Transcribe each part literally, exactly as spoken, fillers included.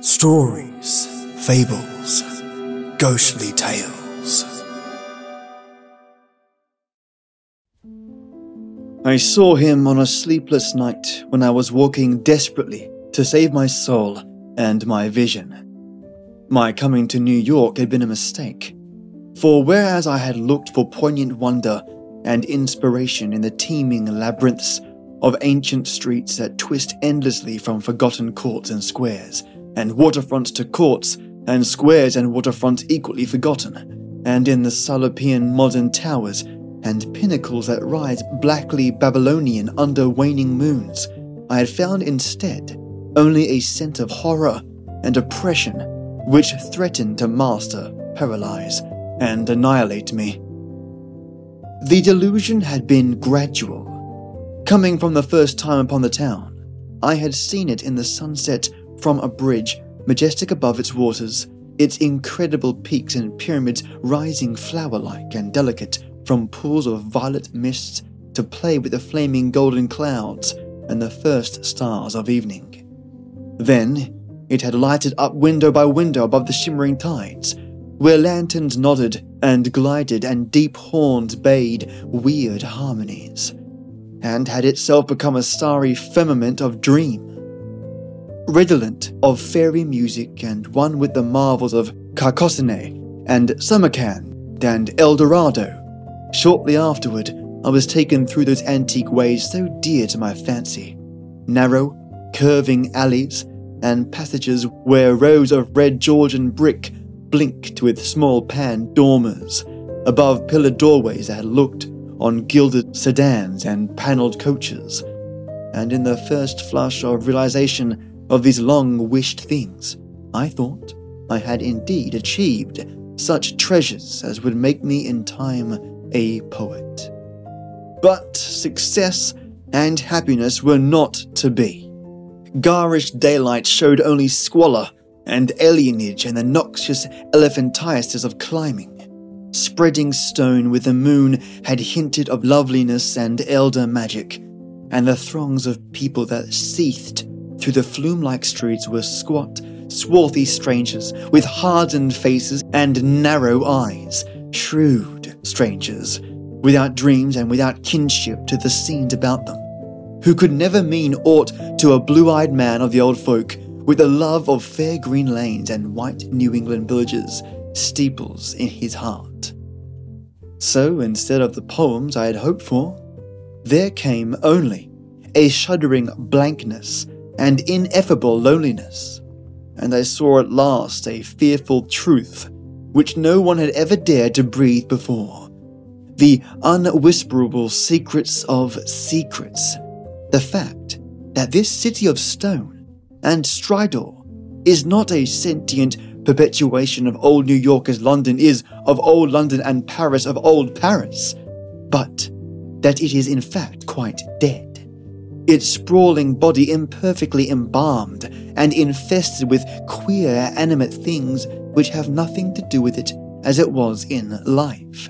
Stories, fables, ghostly tales. I saw him on a sleepless night when I was walking desperately to save my soul and my vision. My coming to New York had been a mistake, for whereas I had looked for poignant wonder and inspiration in the teeming labyrinths of ancient streets that twist endlessly from forgotten courts and squares, and waterfronts to courts, and squares and waterfronts equally forgotten, and in the Salopian modern towers and pinnacles that rise blackly Babylonian under waning moons, I had found instead only a scent of horror and oppression which threatened to master, paralyze, and annihilate me. The delusion had been gradual. Coming from the first time upon the town, I had seen it in the sunset from a bridge, majestic above its waters, its incredible peaks and pyramids rising flower-like and delicate from pools of violet mists to play with the flaming golden clouds and the first stars of evening. Then it had lighted up window by window above the shimmering tides, where lanterns nodded and glided and deep horns bayed weird harmonies, and had itself become a starry firmament of dream, redolent of fairy music and one with the marvels of Carcassonne and Samarkand and El Dorado. Shortly afterward, I was taken through those antique ways so dear to my fancy, narrow, curving alleys and passages where rows of red Georgian brick blinked with small pan dormers above pillared doorways that looked on gilded sedans and panelled coaches. And in the first flush of realization of these long-wished things, I thought I had indeed achieved such treasures as would make me in time a poet. But success and happiness were not to be. Garish daylight showed only squalor and alienage and the noxious elephantiasis of climbing. Spreading stone with the moon had hinted of loveliness and elder magic, and the throngs of people that seethed through the flume-like streets were squat, swarthy strangers with hardened faces and narrow eyes, shrewd strangers, without dreams and without kinship to the scenes about them, who could never mean aught to a blue-eyed man of the old folk, with the love of fair green lanes and white New England villages, steeples in his heart. So, instead of the poems I had hoped for, there came only a shuddering blankness and ineffable loneliness, and I saw at last a fearful truth which no one had ever dared to breathe before, the unwhisperable secrets of secrets, the fact that this city of stone and Stridor is not a sentient perpetuation of old New York as London is of old London and Paris of old Paris, but that it is in fact quite dead, its sprawling body imperfectly embalmed and infested with queer animate things which have nothing to do with it as it was in life.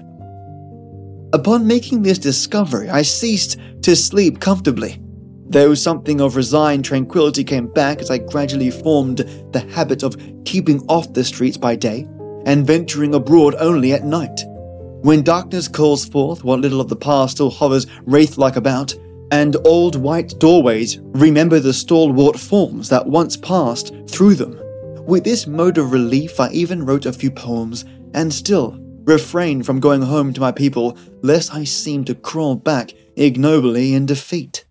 Upon making this discovery, I ceased to sleep comfortably, though something of resigned tranquility came back as I gradually formed the habit of keeping off the streets by day and venturing abroad only at night, when darkness calls forth what little of the past still hovers wraith-like about, and old white doorways remember the stalwart forms that once passed through them. With this mode of relief, I even wrote a few poems, and still refrained from going home to my people, lest I seemed to crawl back ignobly in defeat.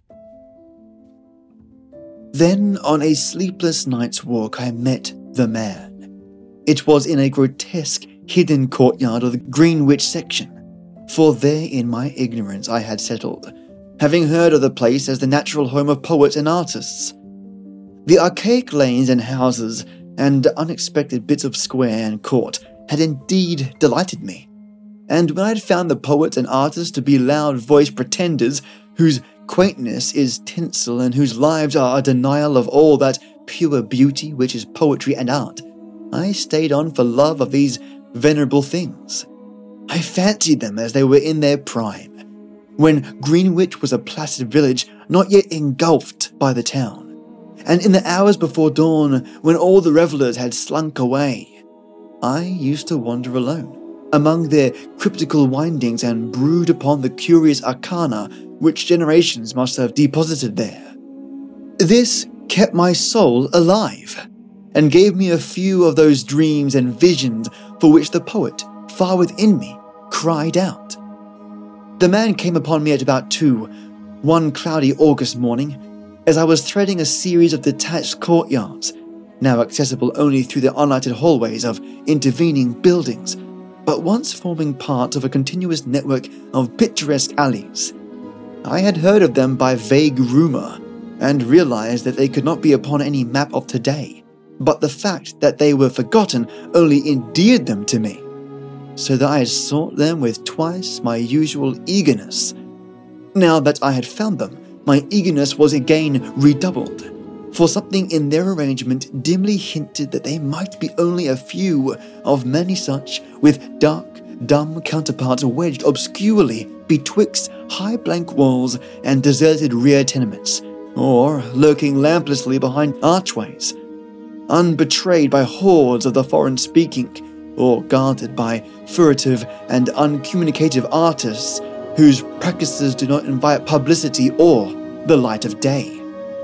Then, on a sleepless night's walk, I met the man. It was in a grotesque, hidden courtyard of the Greenwich section, for there in my ignorance I had settled, having heard of the place as the natural home of poets and artists. The archaic lanes and houses and unexpected bits of square and court had indeed delighted me, and when I had found the poets and artists to be loud-voiced pretenders whose quaintness is tinsel and whose lives are a denial of all that pure beauty which is poetry and art, I stayed on for love of these venerable things. I fancied them as they were in their prime, when Greenwich was a placid village not yet engulfed by the town, and in the hours before dawn, when all the revelers had slunk away, I used to wander alone among their cryptical windings and brood upon the curious arcana which generations must have deposited there. This kept my soul alive, and gave me a few of those dreams and visions for which the poet, far within me, cried out. The man came upon me at about two, one cloudy August morning, as I was threading a series of detached courtyards, now accessible only through the unlighted hallways of intervening buildings, but once forming part of a continuous network of picturesque alleys. I had heard of them by vague rumor, and realized that they could not be upon any map of today, but the fact that they were forgotten only endeared them to me, so that I had sought them with twice my usual eagerness. Now that I had found them, my eagerness was again redoubled, for something in their arrangement dimly hinted that they might be only a few of many such, with dark, dumb counterparts wedged obscurely betwixt high blank walls and deserted rear tenements, or lurking lamplessly behind archways, unbetrayed by hordes of the foreign-speaking, or guarded by furtive and uncommunicative artists whose practices do not invite publicity or the light of day.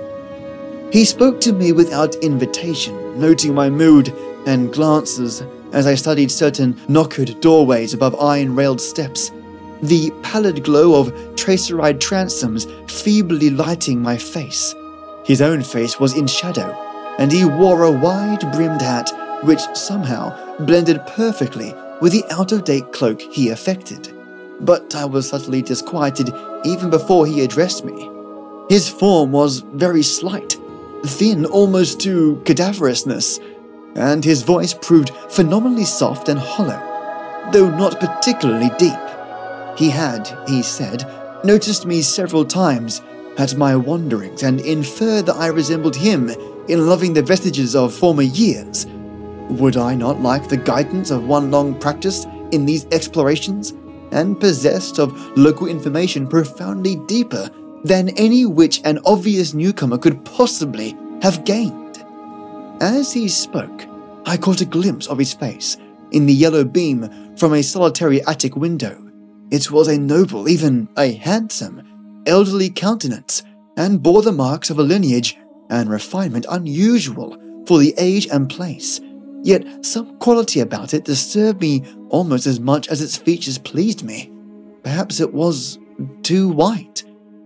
He spoke to me without invitation, noting my mood and glances as I studied certain knockered doorways above iron-railed steps, the pallid glow of traceride transoms feebly lighting my face. His own face was in shadow, and he wore a wide-brimmed hat which somehow blended perfectly with the out-of-date cloak he affected. But I was subtly disquieted even before he addressed me. His form was very slight, thin almost to cadaverousness, and his voice proved phenomenally soft and hollow, though not particularly deep. He had, he said, noticed me several times at my wanderings and inferred that I resembled him in loving the vestiges of former years. Would I not like the guidance of one long practiced in these explorations, and possessed of local information profoundly deeper than any which an obvious newcomer could possibly have gained? As he spoke, I caught a glimpse of his face in the yellow beam from a solitary attic window. It was a noble, even a handsome, elderly countenance, and bore the marks of a lineage and refinement unusual for the age and place. Yet some quality about it disturbed me almost as much as its features pleased me. Perhaps it was too white,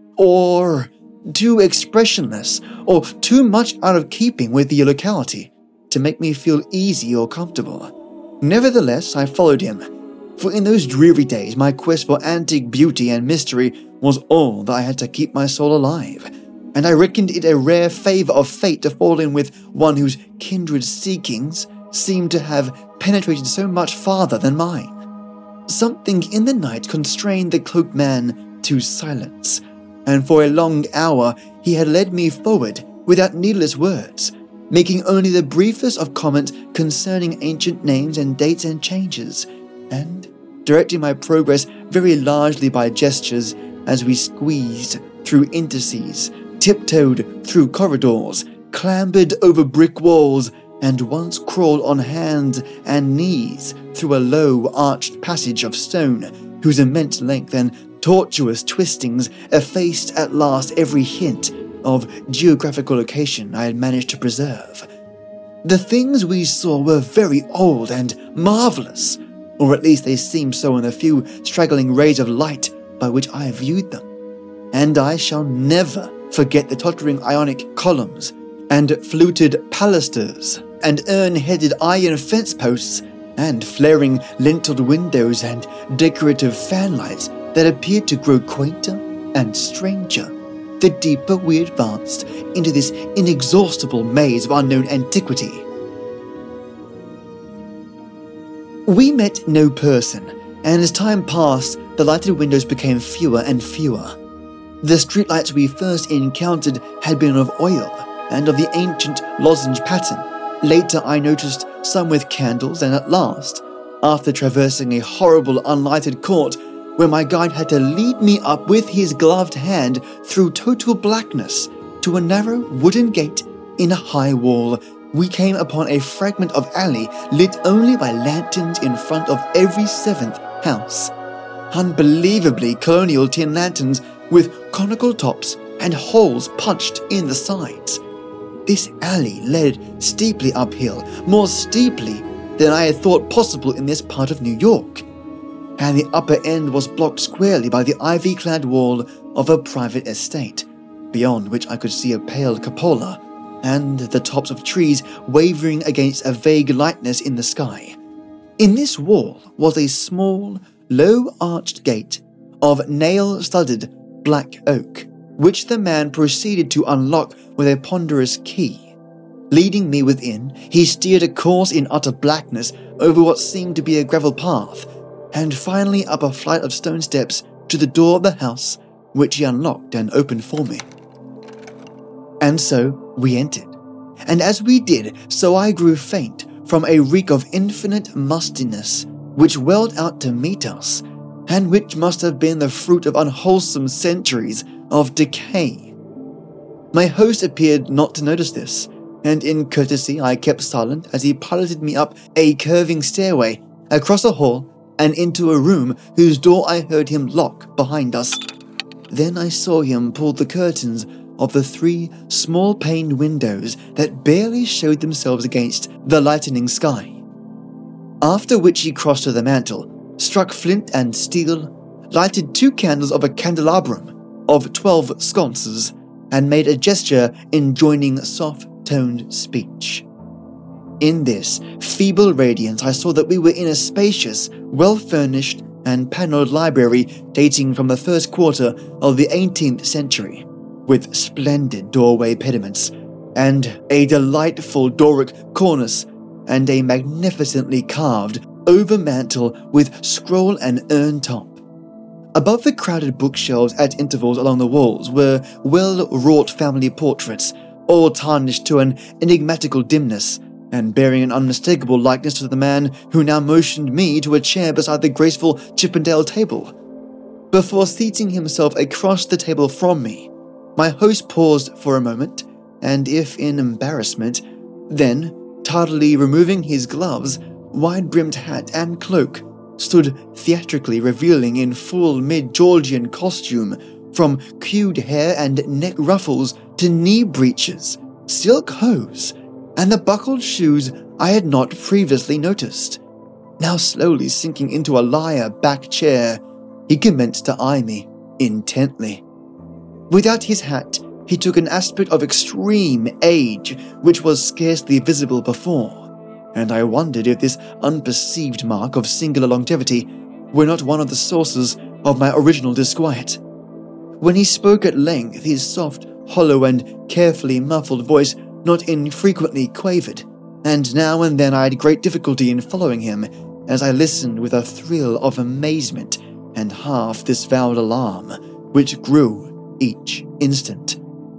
or too expressionless, or too much out of keeping with the locality to make me feel easy or comfortable. Nevertheless, I followed him, for in those dreary days my quest for antique beauty and mystery was all that I had to keep my soul alive, and I reckoned it a rare favour of fate to fall in with one whose kindred seekings seemed to have penetrated so much farther than mine. Something in the night constrained the cloaked man to silence, and for a long hour he had led me forward without needless words, making only the briefest of comments concerning ancient names and dates and changes, and directing my progress very largely by gestures as we squeezed through interstices, tiptoed through corridors, clambered over brick walls, and once crawled on hands and knees through a low, arched passage of stone whose immense length and tortuous twistings effaced at last every hint of geographical location I had managed to preserve. The things we saw were very old and marvellous, or at least they seemed so in the few straggling rays of light by which I viewed them, and I shall never forget the tottering Ionic columns and fluted pilasters and urn-headed iron fence posts and flaring linteled windows and decorative fanlights that appeared to grow quainter and stranger the deeper we advanced into this inexhaustible maze of unknown antiquity. We met no person, and as time passed, the lighted windows became fewer and fewer. The streetlights we first encountered had been of oil and of the ancient lozenge pattern. Later I noticed some with candles, and at last, after traversing a horrible unlighted court where my guide had to lead me up with his gloved hand through total blackness to a narrow wooden gate In a high wall, we came upon a fragment of alley lit only by lanterns in front of every seventh house. Unbelievably colonial tin lanterns with conical tops and holes punched in the sides. This alley led steeply uphill, more steeply than I had thought possible in this part of New York, and the upper end was blocked squarely by the ivy-clad wall of a private estate, beyond which I could see a pale cupola and the tops of trees wavering against a vague lightness in the sky. In this wall was a small, low-arched gate of nail-studded black oak, which the man proceeded to unlock with a ponderous key. Leading me within, he steered a course in utter blackness over what seemed to be a gravel path, and finally up a flight of stone steps to the door of the house, which he unlocked and opened for me. And so we entered, and as we did, so I grew faint from a reek of infinite mustiness which welled out to meet us, and which must have been the fruit of unwholesome centuries of decay. My host appeared not to notice this, and in courtesy I kept silent as he piloted me up a curving stairway, across a hall, and into a room whose door I heard him lock behind us. Then I saw him pull the curtains of the three small-paned windows that barely showed themselves against the lightening sky. After which he crossed to the mantel, struck flint and steel, lighted two candles of a candelabrum of twelve sconces, and made a gesture enjoining soft-toned speech. In this feeble radiance I saw that we were in a spacious, well-furnished and panelled library dating from the first quarter of the eighteenth century, with splendid doorway pediments, and a delightful Doric cornice, and a magnificently carved over-mantel with scroll and urn top. Above the crowded bookshelves at intervals along the walls were well-wrought family portraits, all tarnished to an enigmatical dimness, and bearing an unmistakable likeness to the man who now motioned me to a chair beside the graceful Chippendale table. Before seating himself across the table from me, my host paused for a moment, and if in embarrassment, then, tardily removing his gloves, wide-brimmed hat and cloak, stood theatrically revealing in full mid-Georgian costume, from queued hair and neck ruffles to knee breeches, silk hose, and the buckled shoes I had not previously noticed. Now slowly sinking into a lyre-back chair, he commenced to eye me intently. Without his hat, he took an aspect of extreme age which was scarcely visible before, and I wondered if this unperceived mark of singular longevity were not one of the sources of my original disquiet. When he spoke at length, his soft, hollow, and carefully muffled voice not infrequently quavered, and now and then I had great difficulty in following him, as I listened with a thrill of amazement and half-disavowed alarm, which grew each instant.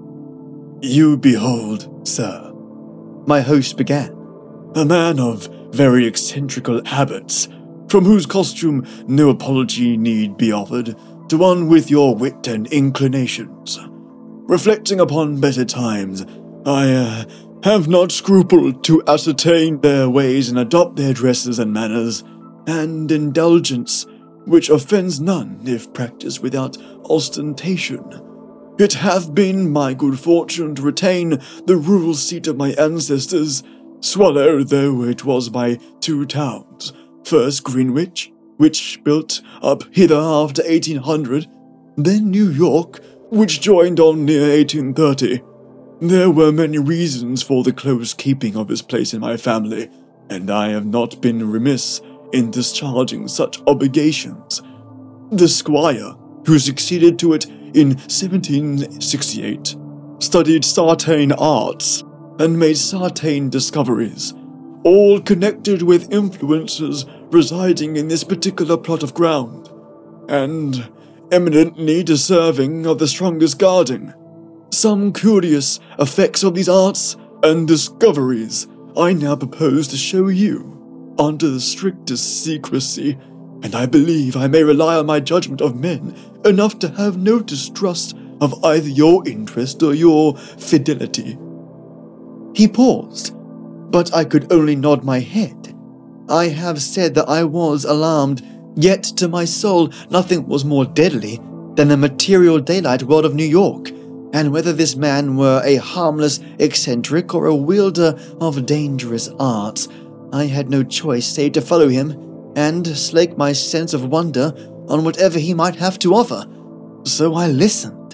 "You behold, sir," my host began, "a man of very eccentrical habits, from whose costume no apology need be offered, to one with your wit and inclinations. Reflecting upon better times, I uh, have not scrupled to ascertain their ways and adopt their dresses and manners, and indulgence, which offends none if practiced without ostentation. It hath been my good fortune to retain the rural seat of my ancestors, swallowed though it was by two towns, first Greenwich, which built up hither after eighteen hundred, then New York, which joined on near eighteen thirty. There were many reasons for the close keeping of this place in my family, and I have not been remiss in discharging such obligations. The squire, who succeeded to it in seventeen sixty-eight, studied Sartane arts and made Sartane discoveries, all connected with influences residing in this particular plot of ground, and eminently deserving of the strongest guarding. Some curious effects of these arts and discoveries I now propose to show you, under the strictest secrecy, and I believe I may rely on my judgment of men enough to have no distrust of either your interest or your fidelity. He paused, but I could only nod my head. I have said that I was alarmed, yet to my soul nothing was more deadly than the material daylight world of New York, and whether this man were a harmless eccentric or a wielder of dangerous arts, I had no choice save to follow him and slake my sense of wonder on whatever he might have to offer. So I listened.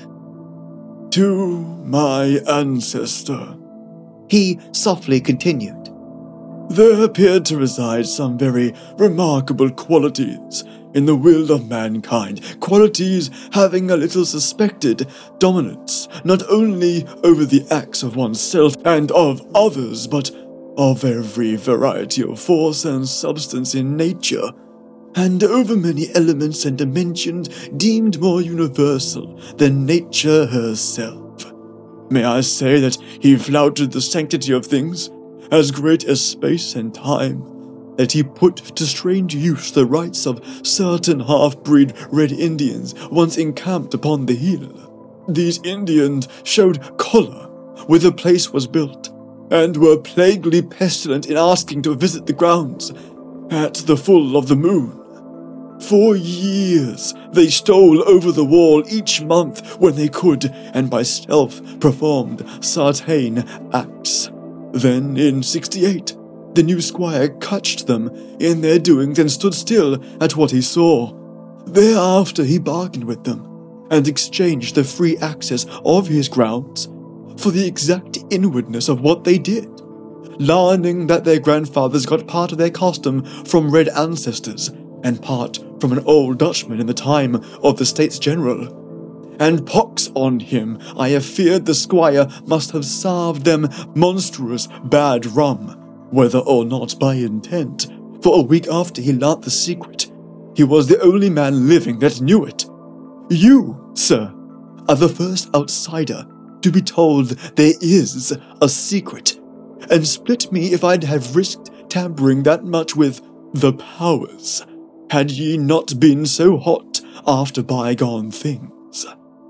To my ancestor, he softly continued. There appeared to reside some very remarkable qualities in the will of mankind, qualities having a little suspected dominance, not only over the acts of oneself and of others, but of every variety of force and substance in nature, and over many elements and dimensions deemed more universal than nature herself. May I say that he flouted the sanctity of things, as great as space and time, that he put to strange use the rights of certain half-breed Red Indians once encamped upon the hill. These Indians showed choler where the place was built, and were plaguily pestilent in asking to visit the grounds at the full of the moon. For years they stole over the wall each month when they could, and by stealth performed certain acts. Then, in sixty-eight, the new squire catched them in their doings and stood still at what he saw. Thereafter he bargained with them, and exchanged the free access of his grounds for the exact inwardness of what they did, learning that their grandfathers got part of their custom from red ancestors, and part from an old Dutchman in the time of the States General. And pox on him, I have feared the squire must have served them monstrous bad rum, whether or not by intent, for a week after he learnt the secret, he was the only man living that knew it. You, sir, are the first outsider to be told there is a secret, and split me if I'd have risked tampering that much with the powers, had ye not been so hot after bygone things.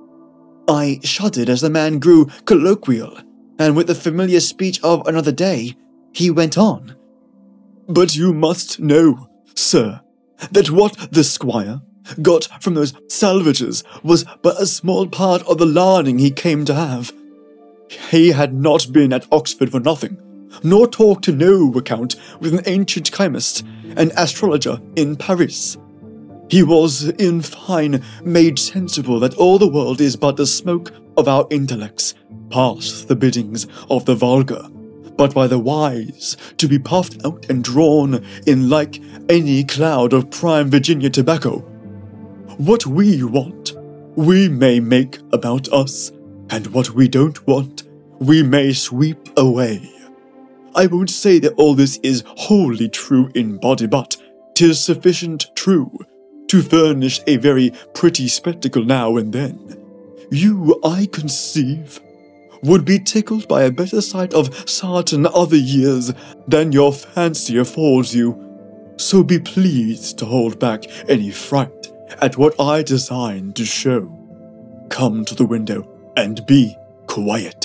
I shuddered as the man grew colloquial, and with the familiar speech of another day, he went on. But you must know, sir, that what the squire got from those salvages was but a small part of the learning he came to have. He had not been at Oxford for nothing, nor talked to no account with an ancient chemist and astrologer in Paris. He was, in fine, made sensible that all the world is but the smoke of our intellects, past the biddings of the vulgar, but by the wise to be puffed out and drawn in like any cloud of prime Virginia tobacco. What we want, we may make about us, and what we don't want, we may sweep away. I won't say that all this is wholly true in body, but 'tis sufficient true to furnish a very pretty spectacle now and then. You, I conceive, would be tickled by a better sight of certain other years than your fancy affords you, so be pleased to hold back any fright at what I design to show. Come to the window and be quiet.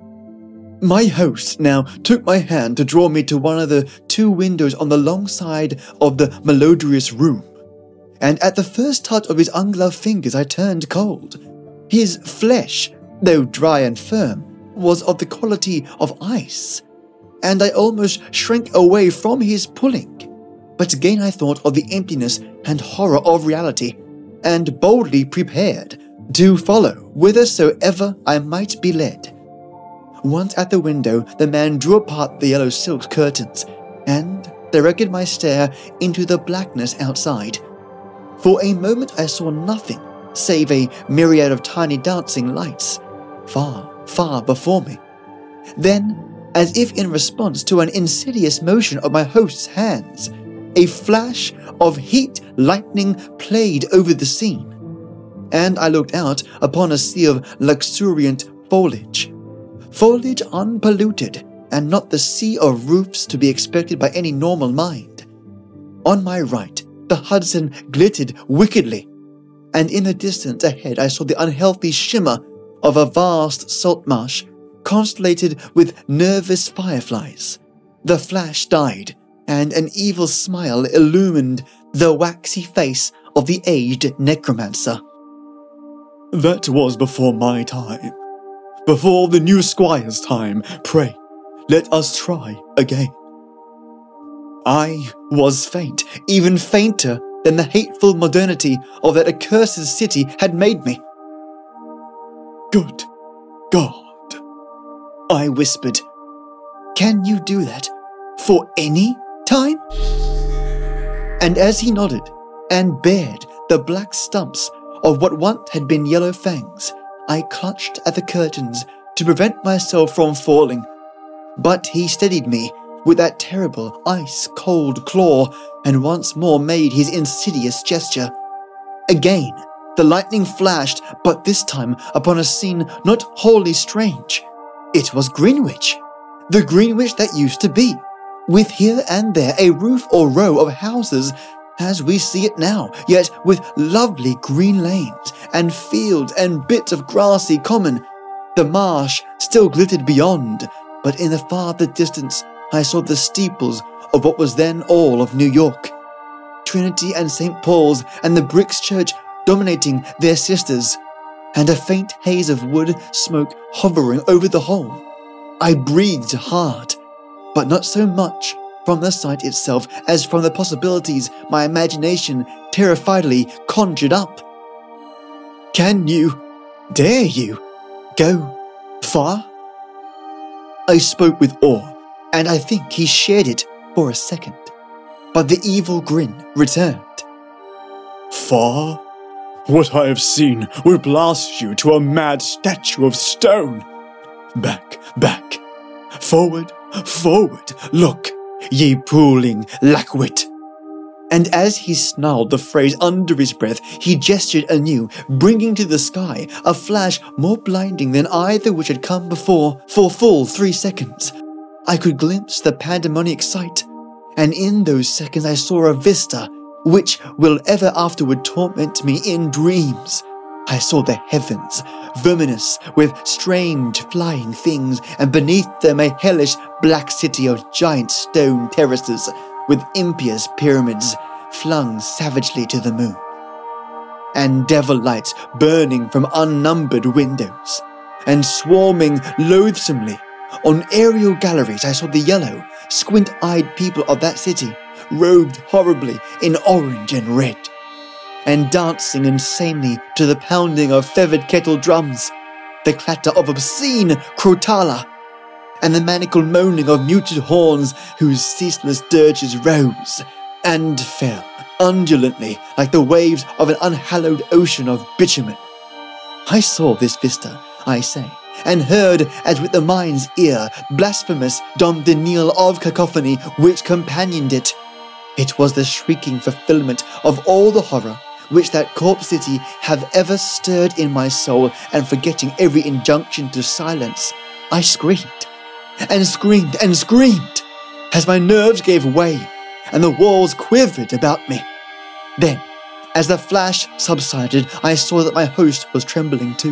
My host now took my hand to draw me to one of the two windows on the long side of the melodious room, and at the first touch of his ungloved fingers I turned cold. His flesh, though dry and firm, was of the quality of ice, and I almost shrank away from his pulling. But again I thought of the emptiness and horror of reality, and boldly prepared to follow whithersoever I might be led. Once at the window, the man drew apart the yellow silk curtains, and directed my stare into the blackness outside. For a moment I saw nothing save a myriad of tiny dancing lights, far, far before me. Then, as if in response to an insidious motion of my host's hands, a flash of heat lightning played over the scene, and I looked out upon a sea of luxuriant foliage. Foliage unpolluted, and not the sea of roofs to be expected by any normal mind. On my right, the Hudson glittered wickedly, and in the distance ahead I saw the unhealthy shimmer of a vast salt marsh constellated with nervous fireflies. The flash died, and an evil smile illumined the waxy face of the aged necromancer. That was before my time. Before the new squire's time. Pray, let us try again. I was faint, even fainter than the hateful modernity of that accursed city had made me. Good God, I whispered. Can you do that for any time? And as he nodded and bared the black stumps of what once had been yellow fangs, I clutched at the curtains to prevent myself from falling. But he steadied me with that terrible ice-cold claw and once more made his insidious gesture. Again, the lightning flashed, but this time upon a scene not wholly strange. It was Greenwich, the Greenwich that used to be, with here and there a roof or row of houses as we see it now, yet with lovely green lanes and fields and bits of grassy common. The marsh still glittered beyond, but in the farther distance I saw the steeples of what was then all of New York. Trinity and Saint Paul's and the Bricks Church dominating their sisters, and a faint haze of wood smoke hovering over the whole. I breathed hard, but not so much from the sight itself as from the possibilities my imagination terrifiedly conjured up. Can you, dare you, go far? I spoke with awe, and I think he shared it for a second. But the evil grin returned. Far? What I have seen would blast you to a mad statue of stone. Back, back, forward, forward, look, ye prowling lackwit. And as he snarled the phrase under his breath, he gestured anew, bringing to the sky a flash more blinding than either which had come before. For full three seconds, I could glimpse the pandemonic sight, and in those seconds I saw a vista which will ever afterward torment me in dreams. I saw the heavens, verminous with strange flying things, and beneath them a hellish black city of giant stone terraces, with impious pyramids flung savagely to the moon, and devil lights burning from unnumbered windows, and swarming loathsomely on aerial galleries. I saw the yellow, squint-eyed people of that city, robed horribly in orange and red, and dancing insanely to the pounding of feathered kettle drums, the clatter of obscene crotala, and the maniacal moaning of muted horns whose ceaseless dirges rose and fell undulantly like the waves of an unhallowed ocean of bitumen. I saw this vista, I say, and heard, as with the mind's ear, blasphemous Dom Daniel of cacophony which companioned it. It was the shrieking fulfillment of all the horror which that corpse city have ever stirred in my soul, and forgetting every injunction to silence, I screamed, and screamed, and screamed, as my nerves gave way, and the walls quivered about me. Then, as the flash subsided, I saw that my host was trembling too.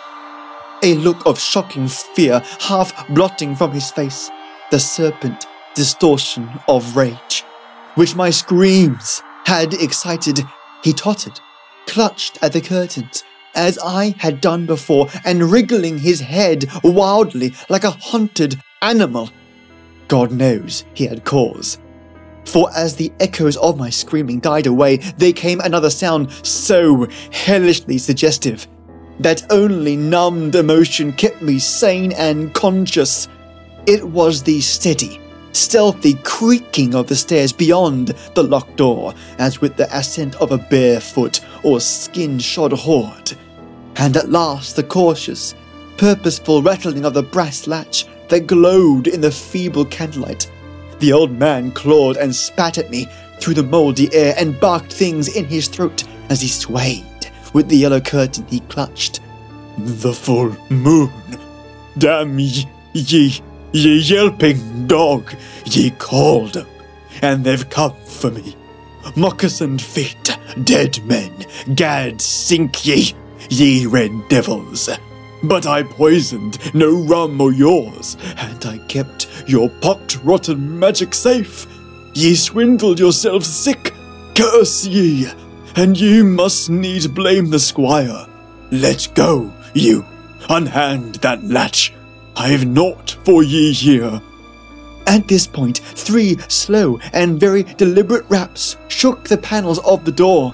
A look of shocking fear half blotting from his face the serpent distortion of rage, which my screams had excited. He tottered, clutched at the curtains, as I had done before, and wriggling his head wildly like a hunted animal. God knows he had cause. For as the echoes of my screaming died away, there came another sound so hellishly suggestive that only numbed emotion kept me sane and conscious. It was the steady, stealthy creaking of the stairs beyond the locked door, as with the ascent of a barefoot or skin-shod horde. And at last the cautious, purposeful rattling of the brass latch that glowed in the feeble candlelight. The old man clawed and spat at me through the mouldy air and barked things in his throat as he swayed with the yellow curtain he clutched. The full moon! Damn ye, ye, ye yelping dog! Ye called them, and they've come for me. Moccasined feet, dead men, gad sink ye, ye red devils! But I poisoned no rum or yours, and I kept your pocked-rotten magic safe. Ye swindled yourselves sick, curse ye, and ye must needs blame the squire. Let go, you, unhand that latch. I've naught for ye here. At this point, three slow and very deliberate raps shook the panels of the door,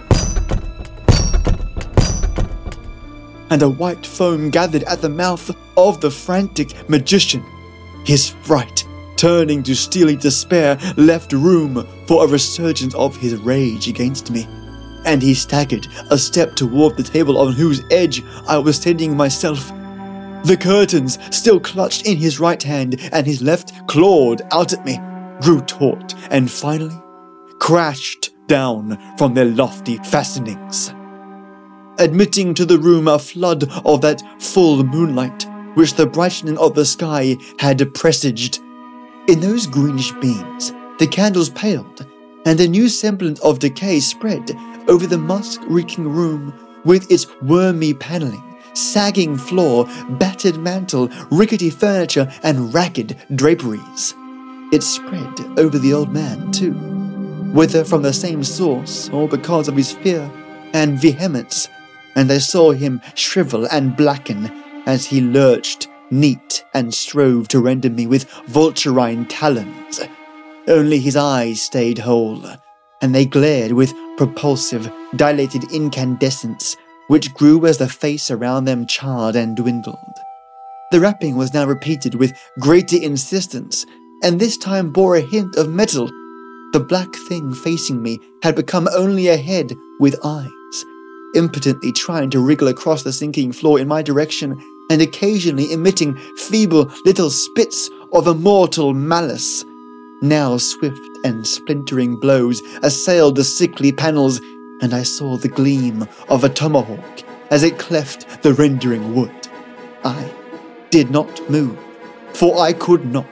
and a white foam gathered at the mouth of the frantic magician. His fright, turning to steely despair, left room for a resurgence of his rage against me, and he staggered a step toward the table on whose edge I was steadying myself. The curtains, still clutched in his right hand and his left clawed out at me, grew taut and finally crashed down from their lofty fastenings, admitting to the room a flood of that full moonlight which the brightening of the sky had presaged. In those greenish beams, the candles paled, and a new semblance of decay spread over the musk-reeking room with its wormy paneling, sagging floor, battered mantel, rickety furniture, and ragged draperies. It spread over the old man, too, whether from the same source or because of his fear and vehemence, and I saw him shrivel and blacken as he lurched neat and strove to render me with vulturine talons. Only his eyes stayed whole, and they glared with propulsive, dilated incandescence, which grew as the face around them charred and dwindled. The rapping was now repeated with greater insistence, and this time bore a hint of metal. The black thing facing me had become only a head with eyes, impotently trying to wriggle across the sinking floor in my direction, and occasionally emitting feeble little spits of immortal malice. Now swift and splintering blows assailed the sickly panels, and I saw the gleam of a tomahawk as it cleft the rending wood. I did not move, for I could not,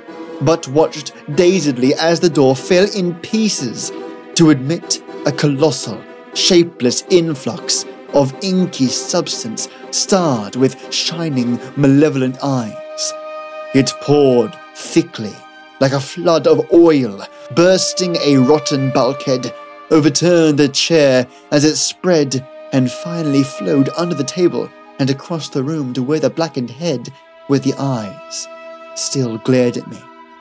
but watched dazedly as the door fell in pieces to admit a colossal, shapeless influx of inky substance starred with shining, malevolent eyes. It poured thickly, like a flood of oil, bursting a rotten bulkhead, overturned the chair as it spread, and finally flowed under the table and across the room to where the blackened head with the eyes still glared at me.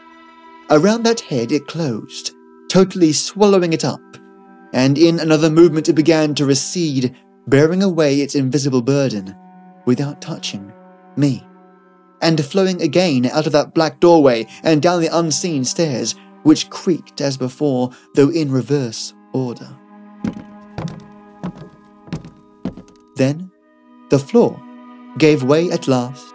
Around that head it closed, totally swallowing it up, and in another movement it began to recede, bearing away its invisible burden without touching me, and flowing again out of that black doorway and down the unseen stairs, which creaked as before, though in reverse order. Then the floor gave way at last,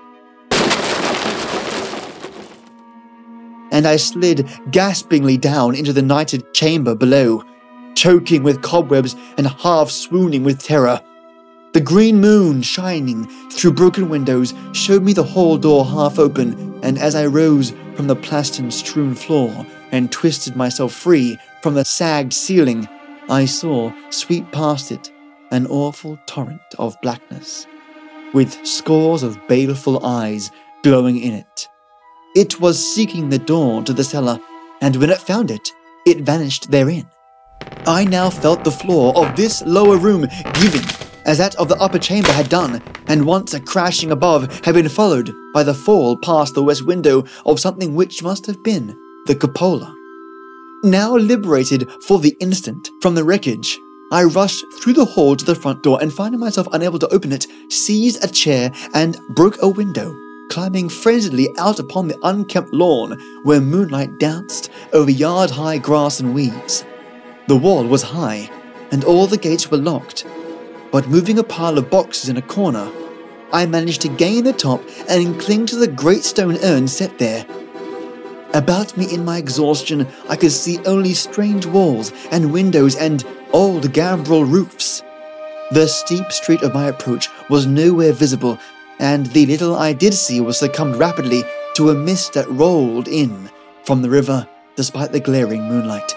and I slid gaspingly down into the nighted chamber below, choking with cobwebs and half-swooning with terror. The green moon, shining through broken windows, showed me the hall door half open, and as I rose from the plaster-strewn floor and twisted myself free from the sagged ceiling, I saw, sweep past it, an awful torrent of blackness, with scores of baleful eyes glowing in it. It was seeking the door to the cellar, and when it found it, it vanished therein. I now felt the floor of this lower room giving, as that of the upper chamber had done, and once a crashing above had been followed by the fall past the west window of something which must have been the cupola. Now liberated for the instant from the wreckage, I rushed through the hall to the front door, and finding myself unable to open it, seized a chair and broke a window, climbing frenziedly out upon the unkempt lawn where moonlight danced over yard-high grass and weeds. The wall was high, and all the gates were locked, but moving a pile of boxes in a corner, I managed to gain the top and cling to the great stone urn set there. About me in my exhaustion, I could see only strange walls and windows and old gambrel roofs. The steep street of my approach was nowhere visible, and the little I did see was succumbed rapidly to a mist that rolled in from the river despite the glaring moonlight.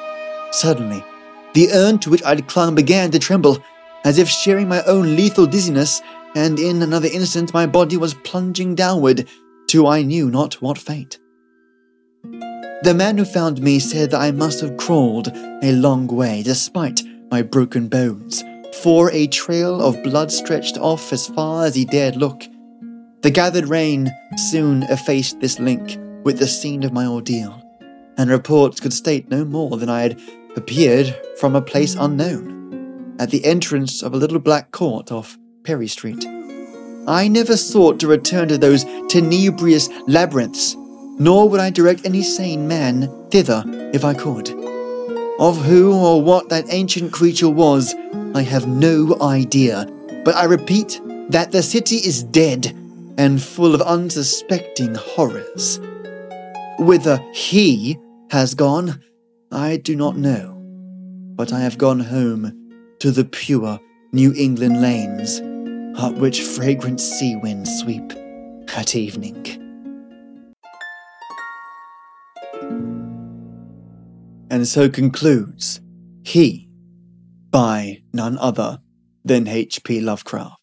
Suddenly, the urn to which I'd clung began to tremble, as if sharing my own lethal dizziness, and in another instant my body was plunging downward to I knew not what fate. The man who found me said that I must have crawled a long way despite my broken bones, for a trail of blood stretched off as far as he dared look. The gathered rain soon effaced this link with the scene of my ordeal, and reports could state no more than I had appeared from a place unknown, at the entrance of a little black court off Perry Street. I never sought to return to those tenebrious labyrinths, nor would I direct any sane man thither if I could. Of who or what that ancient creature was, I have no idea, but I repeat that the city is dead and full of unsuspecting horrors. Whither he has gone, I do not know, but I have gone home to the pure New England lanes, up which fragrant sea winds sweep at evening. And so concludes He, by none other than H P Lovecraft.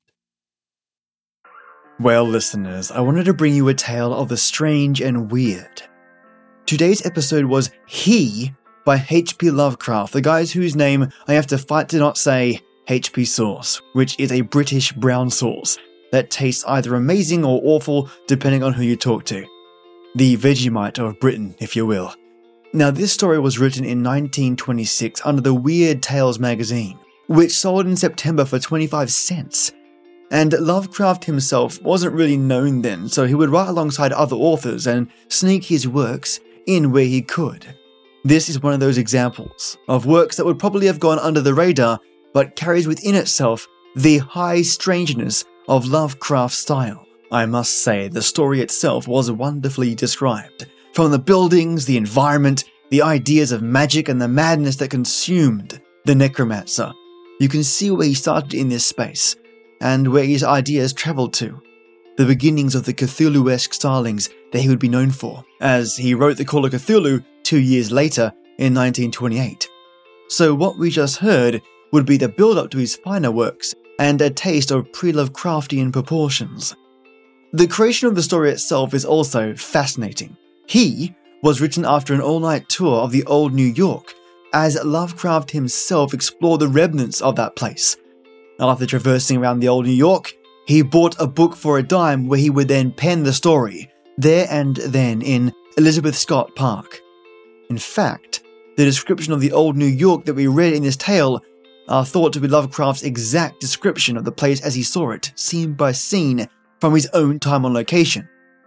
Well, listeners, I wanted to bring you a tale of the strange and weird. Today's episode was He by H P Lovecraft, the guys whose name I have to fight to not say H P sauce, which is a British brown sauce that tastes either amazing or awful depending on who you talk to. The Vegemite of Britain, if you will. Now, this story was written in nineteen twenty-six under the Weird Tales magazine, which sold in September for twenty-five cents. And Lovecraft himself wasn't really known then, so he would write alongside other authors and sneak his works in where he could. This is one of those examples of works that would probably have gone under the radar, but carries within itself the high strangeness of Lovecraft's style. I must say, the story itself was wonderfully described. From the buildings, the environment, the ideas of magic and the madness that consumed the necromancer. You can see where he started in this space, and where his ideas travelled to. The beginnings of the Cthulhu-esque stylings that he would be known for, as he wrote The Call of Cthulhu two years later in nineteen twenty-eight. So what we just heard would be the build-up to his finer works, and a taste of pre-Lovecraftian proportions. The creation of the story itself is also fascinating. He was written after an all-night tour of the old New York, as Lovecraft himself explored the remnants of that place. After traversing around the old New York, he bought a book for a dime where he would then pen the story, there and then in Elizabeth Scott Park. In fact, the description of the old New York that we read in this tale are thought to be Lovecraft's exact description of the place as he saw it, scene by scene, from his own time on location.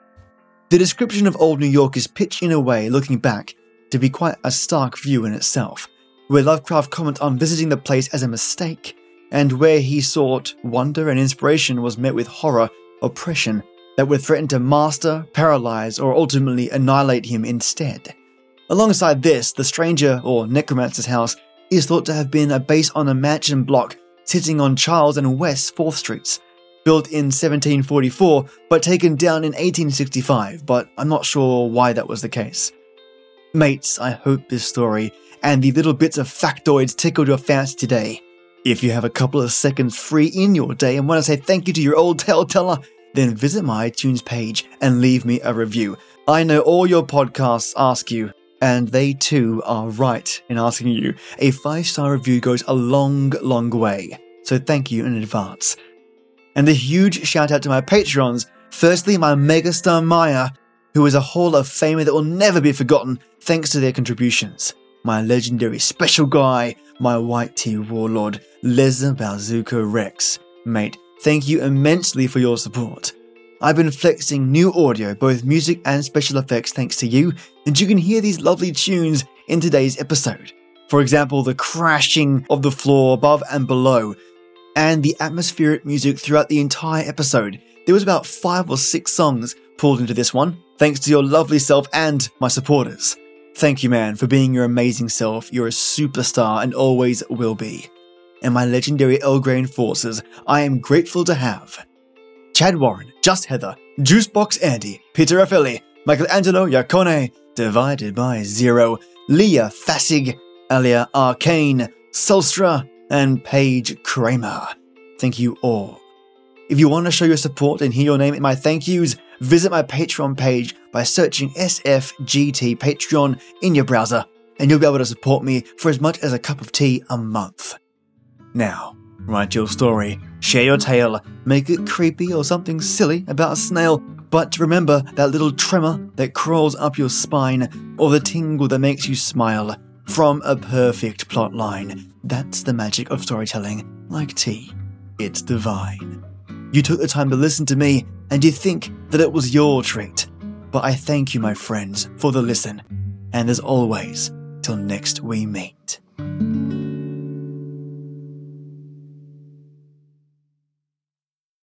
The description of old New York is pitched in a way, looking back, to be quite a stark view in itself, where Lovecraft comments on visiting the place as a mistake, and where he sought wonder and inspiration was met with horror, oppression, that would threaten to master, paralyze, or ultimately annihilate him instead. Alongside this, the stranger, or necromancer's house, is thought to have been a base on a mansion block sitting on Charles and West fourth Streets, built in seventeen forty-four, but taken down in eighteen sixty-five, but I'm not sure why that was the case. Mates, I hope this story and the little bits of factoids tickled your fancy today. If you have a couple of seconds free in your day and want to say thank you to your old tale teller, then visit my iTunes page and leave me a review. I know all your podcasts ask you, and they too are right in asking you. A five-star review goes a long, long way, so thank you in advance. And a huge shout out to my Patreons. Firstly, my megastar Maya, who is a Hall of Famer that will never be forgotten thanks to their contributions. My legendary special guy, my white tea warlord, Leza Bazooka Rex. Mate, thank you immensely for your support. I've been flexing new audio, both music and special effects thanks to you, and you can hear these lovely tunes in today's episode. For example, the crashing of the floor above and below, and the atmospheric music throughout the entire episode. There was about five or six songs pulled into this one, thanks to your lovely self and my supporters. Thank you, man, for being your amazing self. You're a superstar and always will be. And my legendary Elgrey enforcers, I am grateful to have Chad Warren, Just Heather, Juicebox Andy, Peter Raffelli, Michelangelo Iacone, Divided by Zero, Leah Fassig, Alia Arcane, Sulstra, and Paige Kramer. Thank you all. If you want to show your support and hear your name in my thank yous, visit my Patreon page by searching S F G T Patreon in your browser, and you'll be able to support me for as much as a cup of tea a month. Now, write your story, share your tale, make it creepy or something silly about a snail, but remember that little tremor that crawls up your spine or the tingle that makes you smile from a perfect plot line. That's the magic of storytelling, like tea. It's divine. You took the time to listen to me, and you think that it was your treat. But I thank you, my friends, for the listen. And as always, till next we meet.